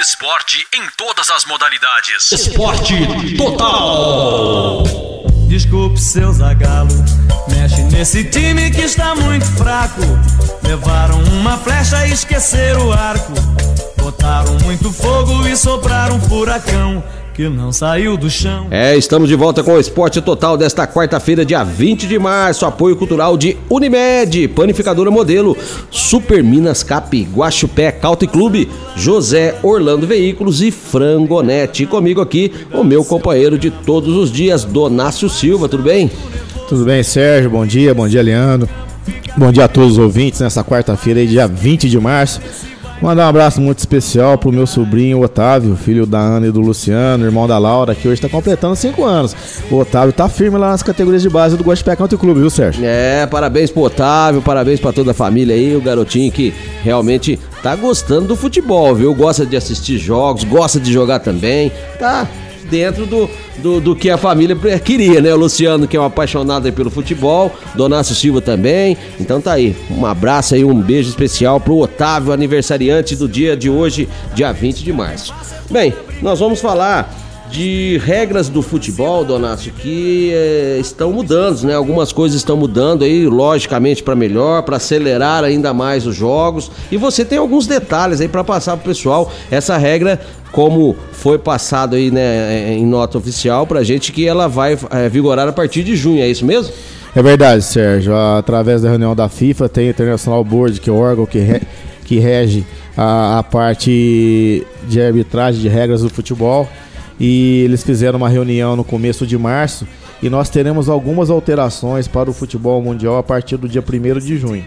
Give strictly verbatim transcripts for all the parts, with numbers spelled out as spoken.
Esporte em todas as modalidades. Esporte total. Desculpe, seu Zagallo, mexe nesse time que está muito fraco. Levaram uma flecha e esqueceram o arco. Botaram muito fogo e sopraram um furacão que não saiu do chão. É, estamos de volta com o Esporte Total desta quarta-feira, dia vinte de março. Apoio cultural de Unimed, Panificadora Modelo, Super Minas Cap, Guaxupé, Country Clube, José Orlando Veículos e Frangonete. E comigo aqui, o meu companheiro de todos os dias, Donácio Silva. Tudo bem? Tudo bem, Sérgio. Bom dia, bom dia, Leandro. Bom dia a todos os ouvintes nessa quarta-feira, aí, dia vinte de março. Mandar um abraço muito especial pro meu sobrinho Otávio, filho da Ana e do Luciano, irmão da Laura, que hoje está completando cinco anos. O Otávio tá firme lá nas categorias de base do Guaxupé Country Clube, viu, Sérgio? É, parabéns pro Otávio, parabéns pra toda a família aí, o garotinho que realmente tá gostando do futebol, viu? Gosta de assistir jogos, gosta de jogar também, tá dentro do, do, do que a família queria, né? O Luciano, que é um apaixonado aí pelo futebol, Donácio Silva também. Então tá aí, um abraço aí, um beijo especial pro Otávio, aniversariante do dia de hoje, dia vinte de março. Bem, nós vamos falar de regras do futebol, Donácio, que é, estão mudando, né? Algumas coisas estão mudando aí, logicamente para melhor, para acelerar ainda mais os jogos. E você tem alguns detalhes aí para passar pro pessoal. Essa regra, como foi passado aí, né, em nota oficial pra gente, que ela vai é, vigorar a partir de junho, é isso mesmo? É verdade, Sérgio. Através da reunião da FIFA, tem o International Board, que é o órgão que, re, que rege a, a parte de arbitragem de regras do futebol. E eles fizeram uma reunião no começo de março e nós teremos algumas alterações para o futebol mundial a partir do dia primeiro de junho.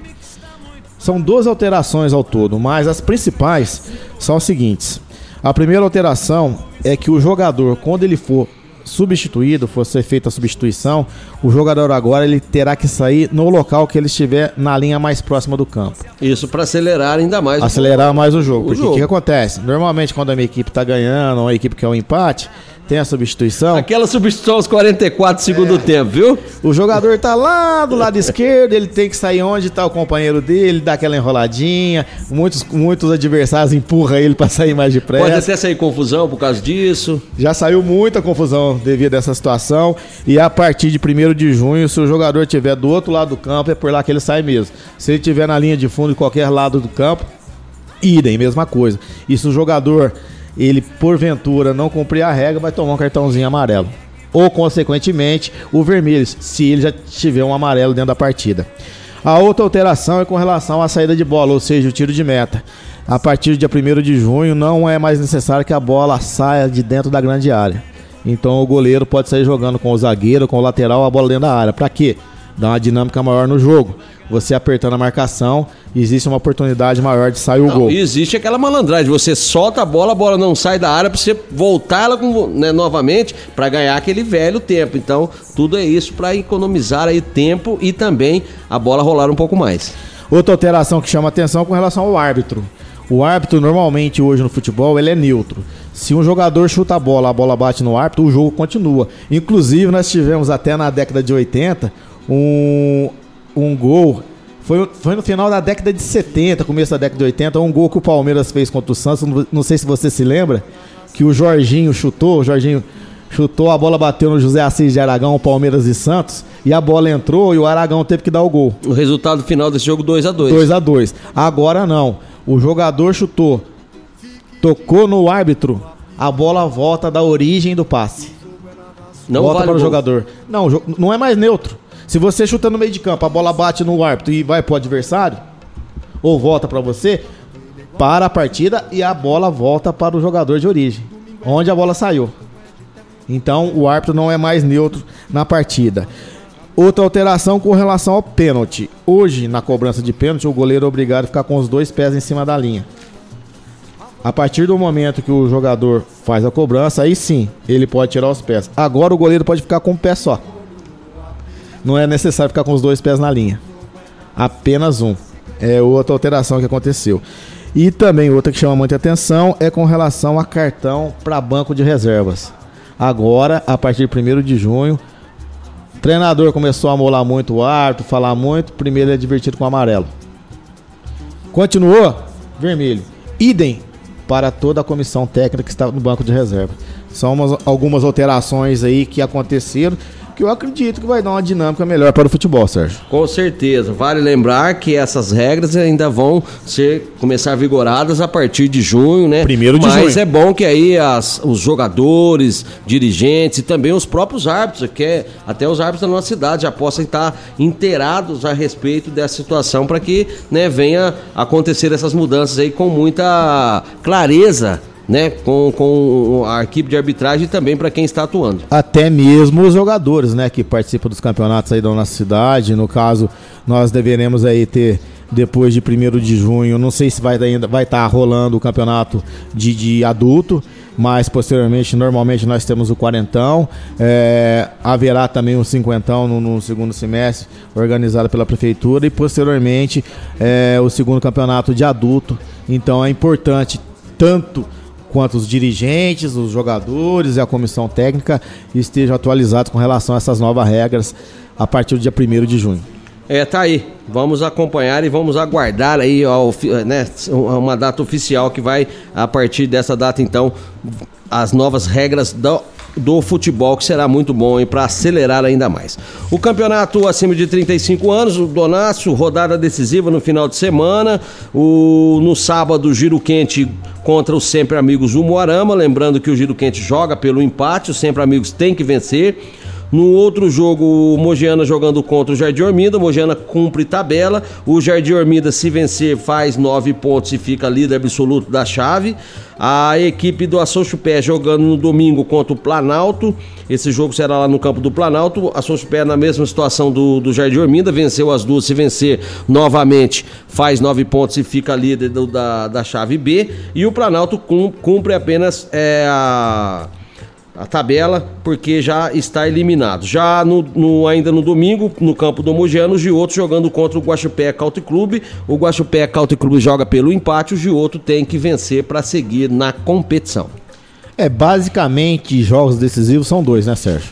São duas alterações ao todo, mas as principais são as seguintes. A primeira alteração é que o jogador, quando ele for substituído, for ser feita a substituição, o jogador agora ele terá que sair no local que ele estiver na linha mais próxima do campo. Isso para acelerar ainda mais. Acelerar o... mais o jogo. O porque o que acontece? Normalmente quando a minha equipe está ganhando, ou a equipe quer um empate, tem a substituição. Aquela substituição aos quarenta e quatro segundos do tempo, viu? O jogador tá lá do lado esquerdo, ele tem que sair onde está o companheiro dele, dá aquela enroladinha. Muitos, muitos adversários empurram ele para sair mais depressa. Pode até sair confusão por causa disso. Já saiu muita confusão devido a essa situação. E a partir de primeiro de junho, se o jogador estiver do outro lado do campo, é por lá que ele sai mesmo. Se ele estiver na linha de fundo de qualquer lado do campo, idem, mesma coisa. E se o jogador, ele porventura não cumprir a regra, vai tomar um cartãozinho amarelo. Ou, consequentemente, o vermelho, se ele já tiver um amarelo dentro da partida. A outra alteração é com relação à saída de bola, ou seja, o tiro de meta. A partir do dia primeiro de junho, não é mais necessário que a bola saia de dentro da grande área. Então o goleiro pode sair jogando com o zagueiro, com o lateral, a bola dentro da área. Para quê? Dar uma dinâmica maior no jogo. Você apertando a marcação, existe uma oportunidade maior de sair o não, gol. E existe aquela malandragem, você solta a bola, a bola não sai da área para você voltar ela com, né, novamente para ganhar aquele velho tempo. Então tudo é isso para economizar aí tempo e também a bola rolar um pouco mais. Outra alteração que chama atenção com relação ao árbitro. O árbitro normalmente hoje no futebol ele é neutro. Se um jogador chuta a bola, a bola bate no árbitro, o jogo continua. Inclusive nós tivemos até na década de oitenta um, um gol, foi, foi no final da década de setenta, começo da década de oitenta, um gol que o Palmeiras fez contra o Santos, não, não sei se você se lembra, que o Jorginho chutou, o Jorginho chutou, a bola bateu no José Assis de Aragão, Palmeiras e Santos, e a bola entrou e o Aragão teve que dar o gol. O resultado final desse jogo dois a dois. dois a dois. Agora não. O jogador chutou, tocou no árbitro, a bola volta da origem do passe. Não volta vale para o gol. jogador. Não, não é mais neutro. Se você chuta no meio de campo, a bola bate no árbitro e vai para o adversário, ou volta para você, para a partida e a bola volta para o jogador de origem, onde a bola saiu. Então o árbitro não é mais neutro na partida. Outra alteração com relação ao pênalti. Hoje, na cobrança de pênalti, o goleiro é obrigado a ficar com os dois pés em cima da linha. A partir do momento que o jogador faz a cobrança, aí sim, ele pode tirar os pés. Agora o goleiro pode ficar com um pé só. Não é necessário ficar com os dois pés na linha. Apenas um. É outra alteração que aconteceu. E também outra que chama muita atenção é com relação a cartão para banco de reservas. Agora, a partir de primeiro de junho, o treinador começou a amolar muito o árbitro, falar muito, primeiro ele é divertido com amarelo. Continuou, vermelho. Idem, para toda a comissão técnica que está no banco de reserva. São umas, algumas alterações aí que aconteceram, que eu acredito que vai dar uma dinâmica melhor para o futebol, Sérgio. Com certeza. Vale lembrar que essas regras ainda vão ser, começar vigoradas a partir de junho, né? Primeiro de Mas junho. Mas é bom que aí as, os jogadores, dirigentes e também os próprios árbitros, que é, até os árbitros da nossa cidade já possam estar inteirados a respeito dessa situação para que, né, venha acontecer essas mudanças aí com muita clareza, né, com, com a equipe de arbitragem e também para quem está atuando. Até mesmo os jogadores, né, que participam dos campeonatos aí da nossa cidade. No caso, nós deveremos aí ter, depois de primeiro de junho, não sei se vai ainda vai estar rolando o campeonato de, de adulto, mas posteriormente, normalmente nós temos o quarentão, é, haverá também um cinquentão no, no segundo semestre, organizado pela prefeitura, e posteriormente é, o segundo campeonato de adulto. Então é importante tanto quanto os dirigentes, os jogadores e a comissão técnica estejam atualizados com relação a essas novas regras a partir do dia primeiro de junho. É, tá aí. Vamos acompanhar e vamos aguardar aí, ó, né, uma data oficial que vai, a partir dessa data, então, as novas regras do, do futebol, que será muito bom para acelerar ainda mais. O campeonato acima de trinta e cinco anos, o Donácio, rodada decisiva no final de semana. O, no sábado, Giro Quente contra os Sempre Amigos do Moarama. Lembrando que o Giro Quente joga pelo empate, os Sempre Amigos tem que vencer. No outro jogo, o Mogiana jogando contra o Jardim Orminda. O Mogiana cumpre tabela. O Jardim Orminda, se vencer, faz nove pontos e fica líder absoluto da chave. A equipe do Açoxupé jogando no domingo contra o Planalto. Esse jogo será lá no campo do Planalto. A Açoxupé na mesma situação do, do Jardim Orminda. Venceu as duas. Se vencer novamente, faz nove pontos e fica líder do, da, da chave B. E o Planalto cumpre apenas é, a... a tabela, porque já está eliminado. Já no, no, ainda no domingo, no campo do Mogiano, o Gioto jogando contra o Guaxupé Country Club. O Guaxupé Country Club joga pelo empate, o Gioto tem que vencer para seguir na competição. É, basicamente, jogos decisivos são dois, né, Sérgio?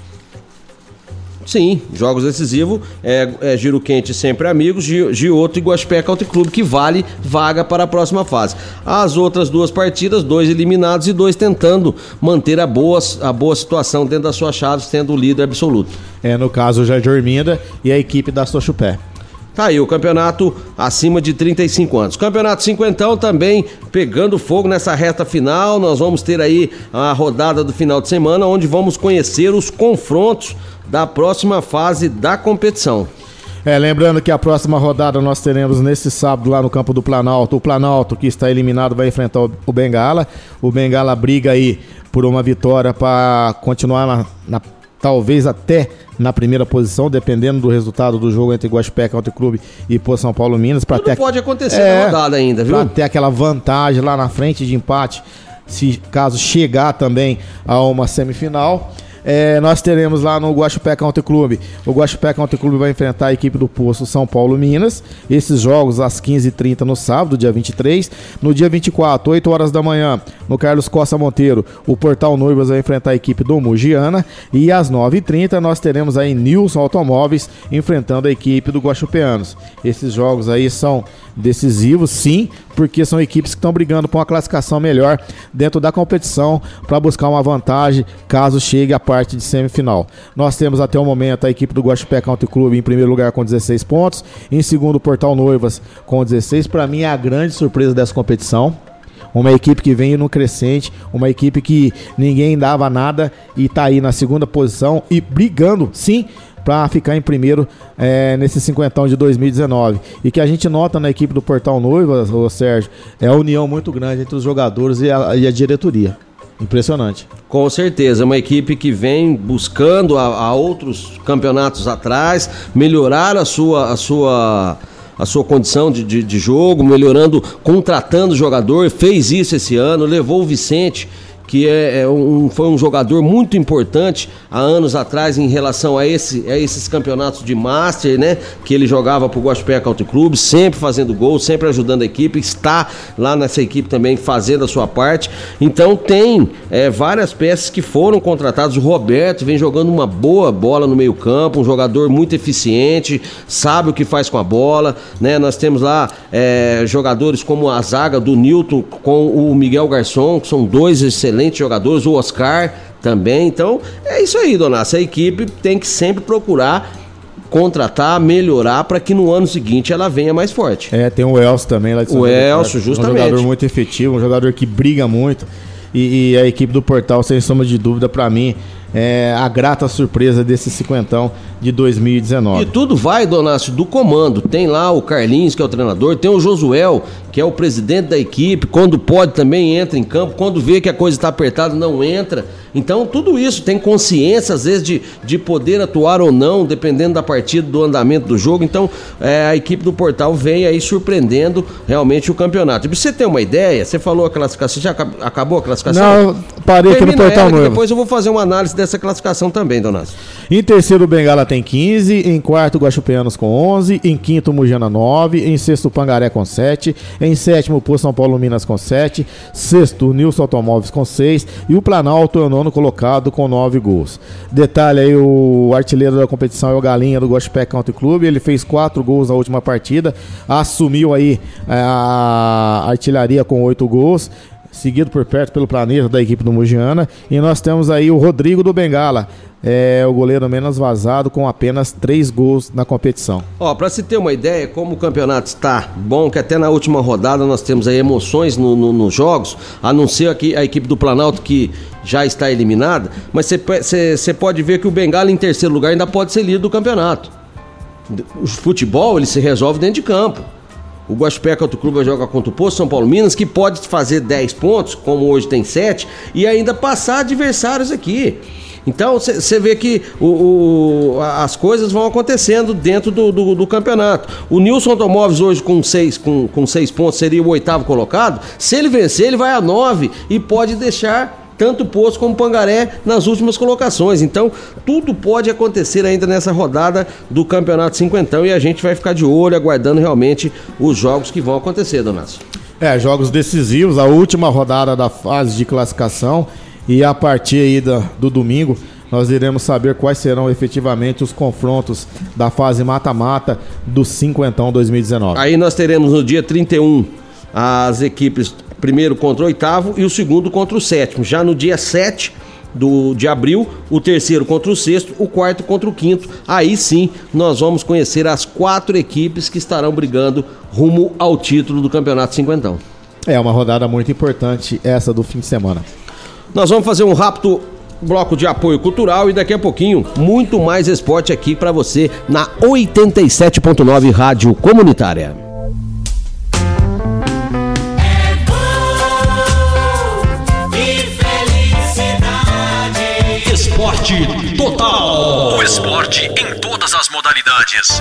Sim, jogos decisivos, é, é Giro Quente Sempre Amigos, Gioto e Guaxupé Country Club, que vale vaga para a próxima fase. As outras duas partidas, dois eliminados e dois tentando manter a boa, a boa situação dentro da sua chave, sendo o líder absoluto. É, no caso, o Jardim Orminda e a equipe da Açoxupé. Tá aí o campeonato acima de trinta e cinco anos. Campeonato cinquentão também pegando fogo nessa reta final. Nós vamos ter aí a rodada do final de semana, onde vamos conhecer os confrontos da próxima fase da competição. É, lembrando que a próxima rodada nós teremos nesse sábado lá no campo do Planalto. O Planalto, que está eliminado, vai enfrentar o, o Bengala. O Bengala briga aí por uma vitória para continuar na, na, talvez até na primeira posição, dependendo do resultado do jogo entre Guaxupé Country Club e Pô São Paulo Minas. Tudo ter, pode acontecer é, na rodada ainda, viu? Para ter aquela vantagem lá na frente de empate, se caso chegar também a uma semifinal. É, nós teremos lá no Guaxupé Country Club. O Guaxupé Country Club vai enfrentar a equipe do Poço São Paulo Minas. Esses jogos às quinze e trinta no sábado, dia vinte e três. No dia vinte e quatro, oito horas da manhã, no Carlos Costa Monteiro, o Portal Noivas vai enfrentar a equipe do Mogiana. E às nove e trinta nós teremos aí Nilson Automóveis enfrentando a equipe do Guaxupeanos. Esses jogos aí são decisivos, sim, porque são equipes que estão brigando por uma classificação melhor dentro da competição para buscar uma vantagem caso chegue a parte de semifinal. Nós temos até o momento a equipe do Guaxupé Country Club em primeiro lugar com dezesseis pontos, em segundo o Portal Noivas com dezesseis. Para mim é a grande surpresa dessa competição. Uma equipe que vem no crescente, uma equipe que ninguém dava nada e está aí na segunda posição e brigando, sim, para ficar em primeiro é, nesse cinquentão de dois mil e dezenove. E que a gente nota na equipe do Portal Noivas, ô Sérgio, é a união muito grande entre os jogadores e a, e a diretoria. Impressionante. Com certeza, é uma equipe que vem buscando a, a outros campeonatos atrás, melhorar a sua, a sua, a sua condição de, de, de jogo, melhorando, contratando jogador, fez isso esse ano, levou o Vicente, que é, é um, foi um jogador muito importante há anos atrás em relação a, esse, a esses campeonatos de Master, né? Que ele jogava pro Guaxupé Country Club, sempre fazendo gol, sempre ajudando a equipe, está lá nessa equipe também fazendo a sua parte. Então tem é, várias peças que foram contratadas. O Roberto vem jogando uma boa bola no meio campo, um jogador muito eficiente, sabe o que faz com a bola, né? Nós temos lá é, jogadores como a zaga do Newton com o Miguel Garçom, que são dois excelentes jogadores, o Oscar também. Então é isso aí, Donácio, a equipe tem que sempre procurar contratar, melhorar para que no ano seguinte ela venha mais forte. É, tem o Elcio também lá de São O José, Elcio, justamente. Um jogador muito efetivo, um jogador que briga muito e, e a equipe do Portal, sem sombra de dúvida, para mim é a grata surpresa desse cinquentão de dois mil e dezenove. E tudo vai, Donácio, do comando. Tem lá o Carlinhos, que é o treinador, tem o Josuel, que é o presidente da equipe, quando pode também entra em campo, quando vê que a coisa está apertada não entra. Então tudo isso tem consciência às vezes de, de poder atuar ou não, dependendo da partida, do andamento do jogo. Então é, a equipe do Portal vem aí surpreendendo realmente o campeonato. E pra você ter uma ideia, você falou a classificação, já acabou a classificação? Não, parei aqui no Portal Novo. Depois eu vou fazer uma análise dessa classificação também, Donácio. Em terceiro, o Bengala tem quinze, em quarto, Guaxupeanos com onze, em quinto, Mugiana nove, em sexto, Pangaré com sete, em sétimo, Poço São Paulo Minas com sete, sexto, Nilson Automóveis com seis e o Planalto é o nono colocado com nove gols. Detalhe aí, o artilheiro da competição é o Galinha do Guaxupé Country Club, ele fez quatro gols na última partida, assumiu aí a artilharia com oito gols, seguido por perto pelo Planeta da equipe do Mugiana, e nós temos aí o Rodrigo do Bengala, é o goleiro menos vazado com apenas três gols na competição. Ó, pra se ter uma ideia, como o campeonato está bom, que até na última rodada nós temos aí emoções no, no, nos jogos, a não ser aqui a equipe do Planalto que já está eliminada, mas você pode ver que o Bengala em terceiro lugar ainda pode ser líder do campeonato. O futebol, ele se resolve dentro de campo. O Guaxupé Country Club vai jogar contra o Poço São Paulo Minas, que pode fazer dez pontos, como hoje tem sete, e ainda passar adversários aqui. Então você vê que o, o, as coisas vão acontecendo dentro do, do, do campeonato. O Nilson Automóveis hoje com seis, com, com seis pontos seria o oitavo colocado. Se ele vencer, ele vai a nove e pode deixar tanto o Poço como o Pangaré nas últimas colocações. Então tudo pode acontecer ainda nessa rodada do Campeonato Cinquentão e a gente vai ficar de olho, aguardando realmente os jogos que vão acontecer, Donácio. É, jogos decisivos, a última rodada da fase de classificação. E a partir aí do, do domingo, nós iremos saber quais serão efetivamente os confrontos da fase mata-mata do Cinquentão dois mil e dezenove. Aí nós teremos no dia trinta e um as equipes, primeiro contra o oitavo e o segundo contra o sétimo. Já no dia sete do, de abril, o terceiro contra o sexto, o quarto contra o quinto. Aí sim, nós vamos conhecer as quatro equipes que estarão brigando rumo ao título do Campeonato Cinquentão. É uma rodada muito importante essa do fim de semana. Nós vamos fazer um rápido bloco de apoio cultural e daqui a pouquinho muito mais esporte aqui para você na oitenta e sete ponto nove Rádio Comunitária. É bom e felicidade. Esporte total. O esporte em todas as modalidades.